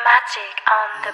Magic on the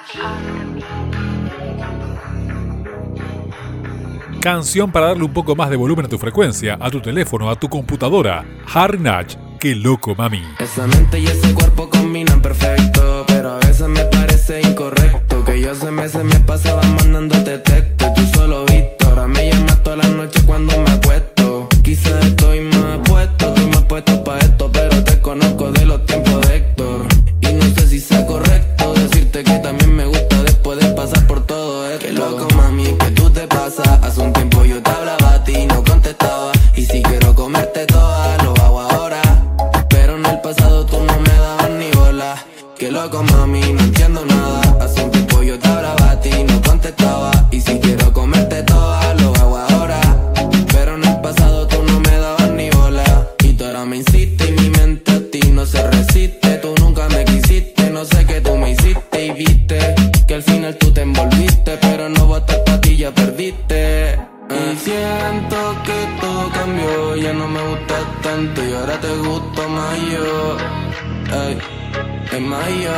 beat. Canción para darle un poco más de volumen a tu frecuencia, a tu teléfono, a tu computadora. Harry Natch, qué loco, mami. Esa mente y ese cuerpo combinan perfecto, pero a veces me parece incorrecto que yo hace meses me pasaba mandándote texto y tú solo visto. Ahora me llamas toda la noche cuando me acuesto. Quizás estoy más puesto pa' esto, pero te conozco de los tiempos de Héctor. Y no sé si sea correcto decirte que también me gusta después de pasar por todo esto. Qué loco, mami, que tú te pasas. Hace un tiempo yo te hablaba a ti y no contestaba. Y si quiero comerte toda, lo hago ahora. Pero en el pasado tú no me dabas ni bola. Qué loco, mami, no entiendo nada. Hace un tiempo yo te hablaba a ti y no contestaba. Y si quiero comerte toda, lo hago ahora. Pero en el pasado tú no me dabas ni bola. Y tú ahora me insistes y mi mente a ti no se resiste. Tú nunca me quisiste, no sé qué tú me hiciste. Y viste que al final tú te envolviste, pero no votas pa' ti, ya perdiste. Y siento que todo cambió, ya no me gustas tanto y ahora te gusto más yo. Ay, es más yo,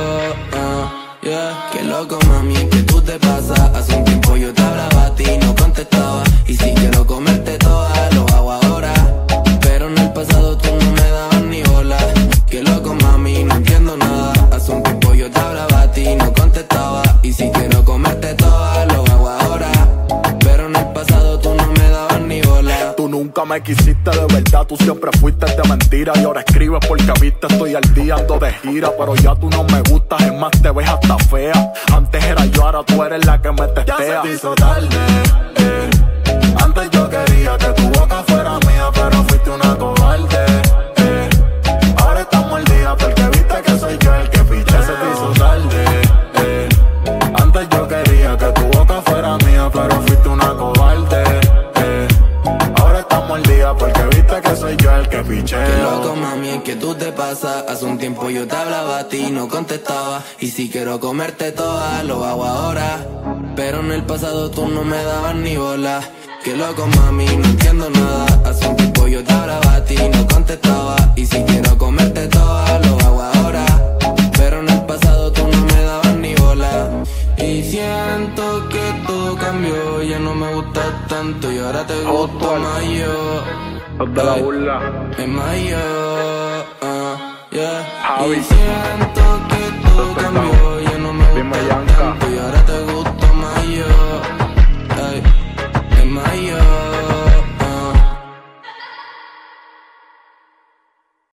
yeah. Qué loco, mami, que tú te pasas. Hace un tiempo yo te hablaba a ti y no contestaba. Y si quiero comerte toda, lo hago ahora. Pero en el pasado tú no me dabas ni bola. Qué loco, mami, no entiendo nada. Hace un tiempo yo te hablaba a ti y no contestaba. Y si quiero comerte toda, lo hago ahora. Pero en el pasado tú no me dabas ni bola. Tú nunca me quisiste de verdad, tú siempre fuiste de mentira. Y ahora escribes porque viste, estoy al día, ando de gira. Pero ya tú no me gustas, es más te ves hasta fea. Antes era yo, ahora tú eres la que me testea. Ya se te hizo tarde, Antes yo quería que tu boca fuera mía, pero fuiste una cobarde, Ahora estamos al día porque viste que soy yo el que piché. Ya se te hizo tarde, Antes yo quería que tu boca fuera mía, pero fuiste una cobarde, Ahora estamos al día porque viste que soy yo el que piché. Qué loco, mami, es que tú te pasas. Hace un tiempo yo te hablaba a ti y no contestaba. Y si quiero comerte toda, lo hago ahora. Pero en el pasado tú no me dabas ni bola. Qué loco, mami, no entiendo nada. Hace un tiempo yo te hablaba a ti y no contestaba. Y si quiero comerte toda, lo hago ahora. Pero en el pasado tú no me dabas ni bola. Y siento que todo cambió, ya no me gustas tanto y ahora te gusto más yo. De la burla. Es más yo, yeah. Y siento